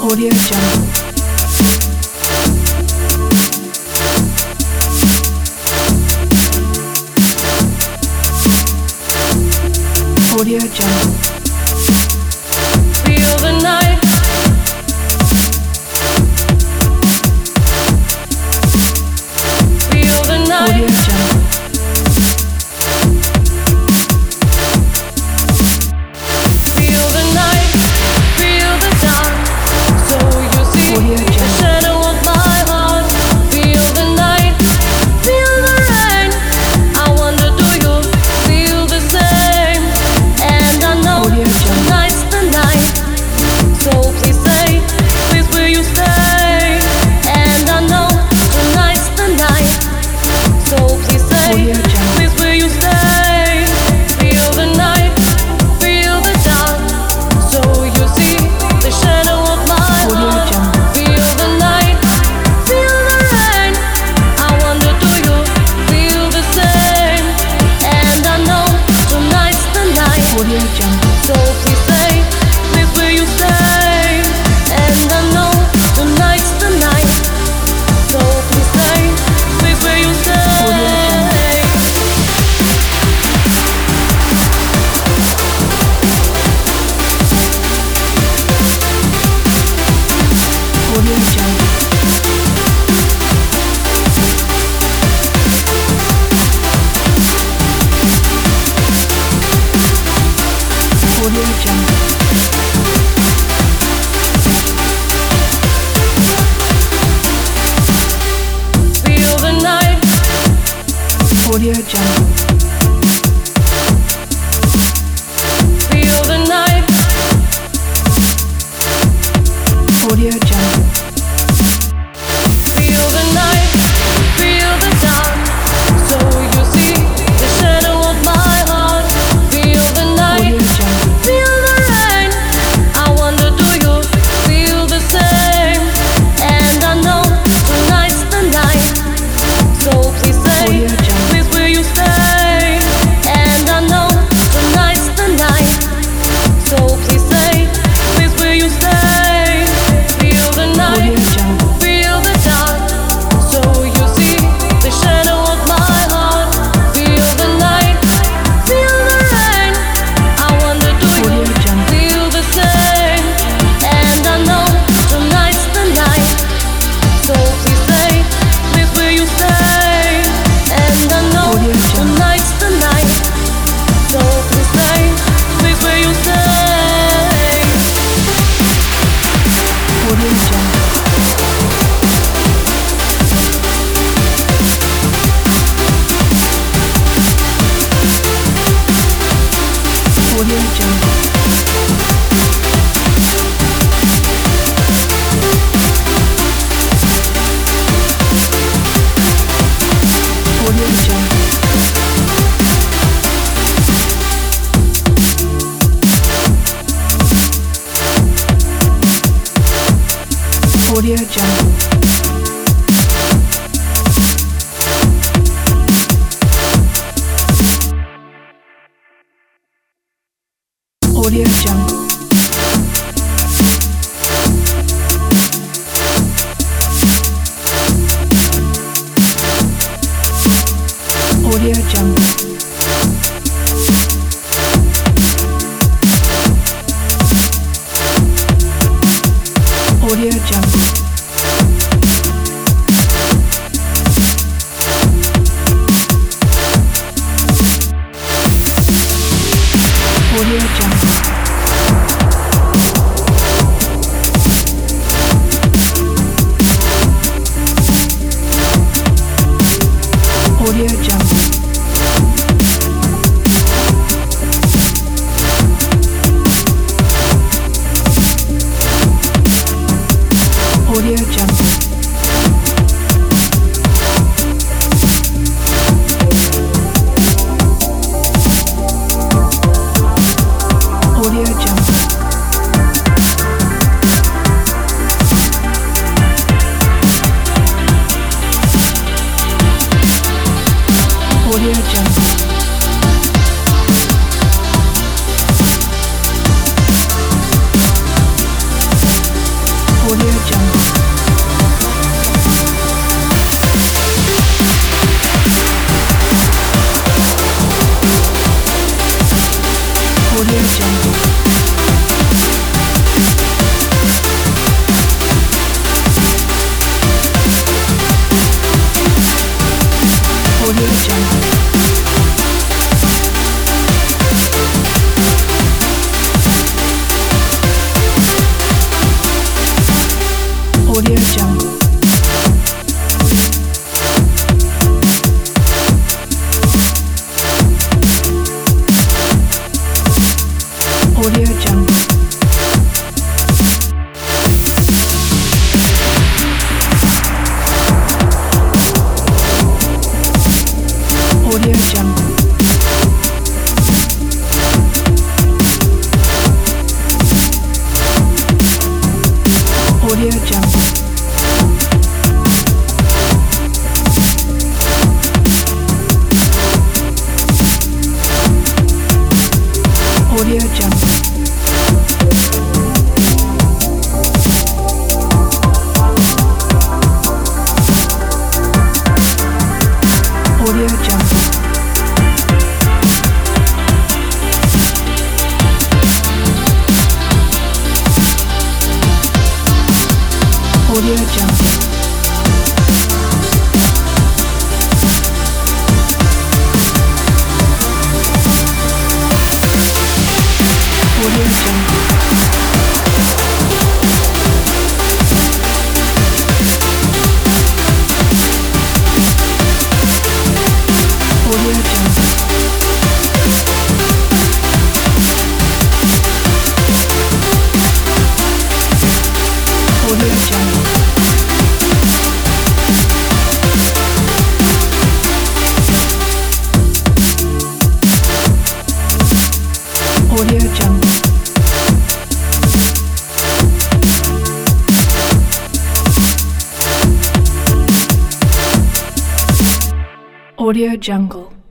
Audio Jungle. Audio Jungle. Feel the night. Feel the night. Audio Jungle. Feel the night. Feel the dark. So you see Audio the Jungle. shadow of my heart. Feel the night. Feel the rain. I wonder, do you feel the same? And I know Audio Jungle. tonight's the night. So please say, please will you stay? And I know tonight's the night. So please say, Audio Jungle. please will you stay? Feel the night, feel the dark. So you see the shadow of my Audio heart. Jungle. Feel the night, feel the rain. I wonder, do you feel the same? And I know tonight's the night. Audio Jungle. So please say, please will you stay? And I know tonight's the night. So please say, please will you stay? Audio Jungle. Audio Jungle. Feel the night. Audio Jungle. Feel the night. Audio Jungle. Feel the night. Feel the dark. So you see the shadow of my heart. Feel the night. Audio Jungle. Feel the rain. I wonder, do you feel the same? And I know tonight's the night. So please say, Audio Jungle. please will you stay? And I know tonight's the night. So please say, please will you stay? Feel the night. Audio Jungle. Feel the dark. So you see the shadow of my heart. Feel the night. Feel the rain. I wonder, do you Audio Jungle. feel the same? And I know tonight's the night. So please say, please will you stay? And I know Audio Jungle. tonight's the night. So please say, please will you stay? Audio Jungle. Audio Jungle. Audio Jungle. Audio Jungle. Audio Jungle. Audio Jungle. Audio Jungle. Audio Jungle. Audio Jungle. Audio Audio Jungle. Audio Jungle. Audio Jungle. Audio Jungle. Audio Jungle. Audio Jungle. Audio Jungle. Audio Jungle. Audio Jungle. Audio Jungle. Audio Jungle. Audio Jungle. Audio Jungle. Audio Jungle. Audio Jungle.